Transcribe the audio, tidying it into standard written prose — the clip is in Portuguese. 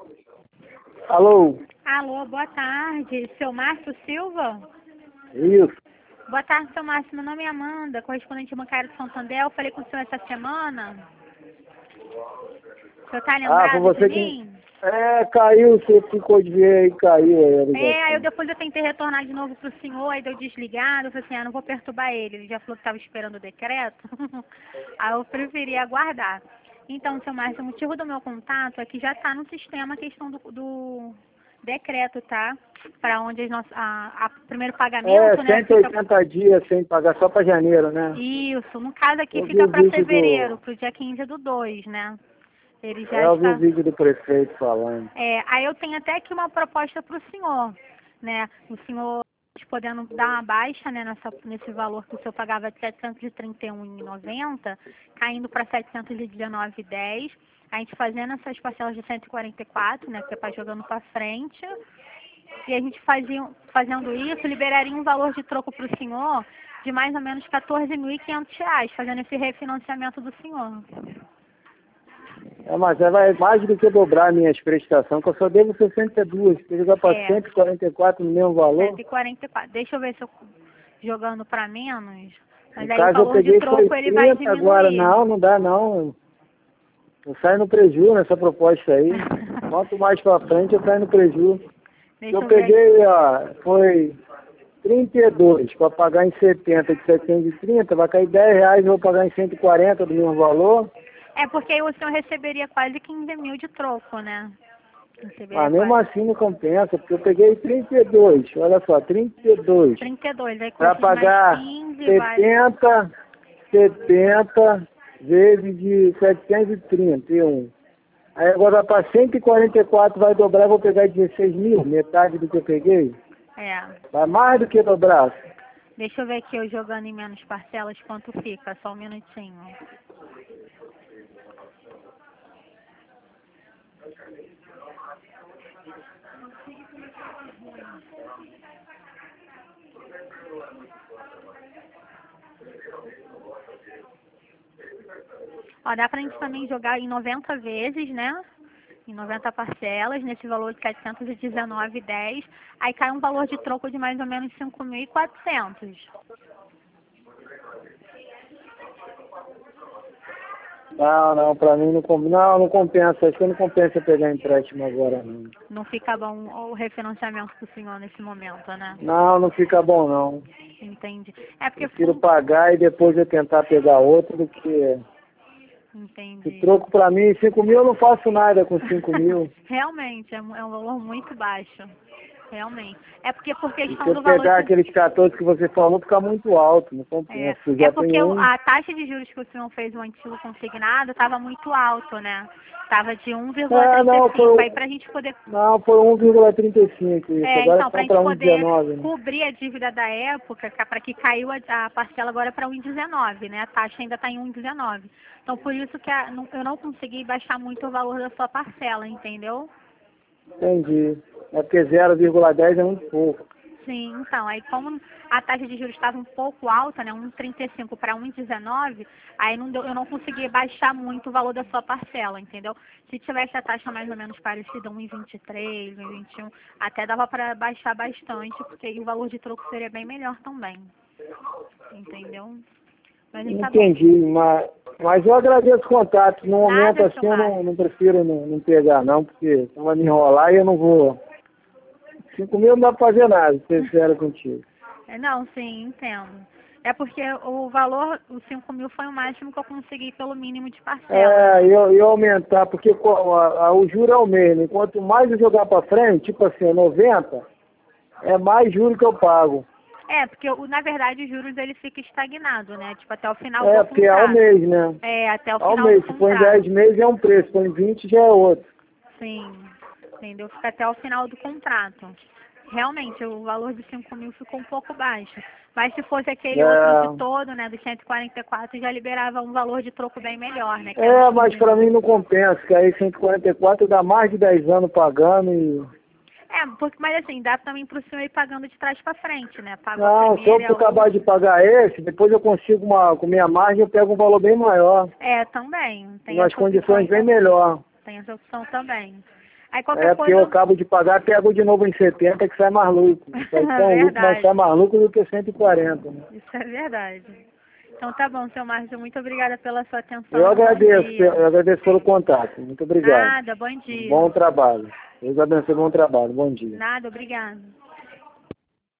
Alô? Alô, boa tarde. Seu Márcio Silva? Isso. Boa tarde, seu Márcio. Meu nome é Amanda, correspondente bancário de Santander. Eu falei com o senhor essa semana. O senhor tá Foi lembrado você de que... mim? Caiu, você ficou de ver aí, caiu aí a Aí ligação. depois eu tentei retornar de novo pro senhor, aí deu desligado. Eu falei assim, não vou perturbar ele. Ele já falou que estava esperando o decreto. Aí eu preferi aguardar. Então, seu Márcio, o motivo do meu contato é que já está no sistema a questão do decreto, tá? Para onde a primeiro pagamento, né, fica... 180 dias sem pagar, só para janeiro, né? Isso, no caso aqui Eu vi fica o para vídeo fevereiro, para o dia 15/2, né? Ele já Eu vi o está... vídeo do prefeito falando. Aí eu tenho até aqui uma proposta para o senhor, né? O senhor podendo dar uma baixa, né, nesse valor que o senhor pagava de R$ 731,90, caindo para R$ 719,10, a gente fazendo essas parcelas de 144, né, que é para jogando para frente, e a gente fazendo isso, liberaria um valor de troco para o senhor de mais ou menos R$ 14.500, fazendo esse refinanciamento do senhor. Mas vai mais do que dobrar minhas prestações, que eu só devo 62. Se jogar para 144 no mesmo valor. 144. Deixa eu ver se eu jogando para menos. Mas No aí o caso eu valor de peguei foi troco ele vai 30, agora diminuir. não dá não. Eu saio no prejuízo nessa proposta aí. Quanto mais para frente eu saio no prejuízo. Deixa Eu eu ver. peguei, foi 32 para pagar em 70 de 730, vai cair R$ 10, eu vou pagar em 140 do mesmo valor. É porque aí o senhor receberia quase 15 mil de troco, né? Receberia Mas mesmo quase assim não compensa, porque eu peguei 32, olha só, 32. 32. Aí com Para esses mais pagar 15 vale. 70 vezes de 731. Aí agora para 144 vai dobrar, eu vou pegar 16 mil, metade do que eu peguei. Vai mais do que dobrar. Deixa eu ver aqui eu jogando em menos parcelas quanto fica. Só um minutinho. Ó, dá pra gente também jogar em 90 vezes, né? Em 90 parcelas, nesse valor de 719,10. Aí cai um valor de troco de mais ou menos 5.400. Não, para mim não compensa. Acho que não compensa pegar empréstimo agora, não. Não fica bom o refinanciamento do senhor nesse momento, né? Não fica bom, não. Entendi. É porque... Prefiro pagar e depois eu tentar pegar outro do que... Entendi. Se troco para mim, 5 mil eu não faço nada com 5 mil. Realmente, é um valor muito baixo. Realmente. É porque por E questão se eu do valor... pegar aqueles 14 que você falou, fica muito alto, não compensa. Eu já porque tenho um. a taxa de juros que o senhor fez no antigo consignado estava muito alto, né? Estava de 1,35. Aí pra gente poder... Não, foi 1,35 isso. Agora então, está pra gente para poder 1,19. Né? cobrir a dívida da época, para que caiu a parcela agora para 1,19, né? A taxa ainda está em 1,19. Então, por isso que eu não consegui baixar muito o valor da sua parcela, entendeu? Entendi. É porque 0,10 é muito pouco. Sim, então, aí como a taxa de juros estava um pouco alta, né, 1,35 para 1,19, aí eu não consegui baixar muito o valor da sua parcela, entendeu? Se tivesse a taxa mais ou menos parecida, 1,23, 1,21, até dava para baixar bastante, porque aí o valor de troco seria bem melhor também, entendeu? Mas tá Entendi, mas eu agradeço o contato. No momento assim eu não prefiro não pegar não, porque vai me enrolar e eu não vou. 5 mil não dá pra fazer nada, se ser sincero contigo. Não, sim, entendo. É porque o valor, os 5 mil foi o máximo que eu consegui pelo mínimo de parcela. Eu aumentar, porque o juro é o mesmo. Quanto mais eu jogar pra frente, tipo assim, 90, é mais juro que eu pago. Porque na verdade os juros ele fica estagnado, né? Tipo, até o final do contrato. Porque é ao mês, né? Até o ao final mês. do Se for em contrato. 10 meses é um preço, se for em 20 já é outro. Sim, entendeu? Fica até o final do contrato. Realmente, o valor de 5 mil ficou um pouco baixo. Mas se fosse aquele outro de todo, né, do 144, já liberava um valor de troco bem melhor, né? Mas pra mim não compensa, que aí 144 dá mais de 10 anos pagando e... mas assim, dá também pro senhor ir pagando de trás pra frente, né? Não, se eu acabar de pagar esse, depois eu consigo com minha margem, eu pego um valor bem maior. Também. Tem umas condições bem melhor. Tem essa opção também. Aí qualquer É porque coisa... eu acabo de pagar, pego de novo em 70, que sai mais lucro. Sai tão lucro, mas Verdade. sai mais lucro do que 140, né? Isso é verdade. Então tá bom, seu Márcio, muito obrigada pela sua atenção. Eu Bom agradeço, dia. eu agradeço pelo contato. Muito obrigado. Nada, bom dia. Bom trabalho. Deus abençoe, bom trabalho. Bom dia. Nada, obrigada.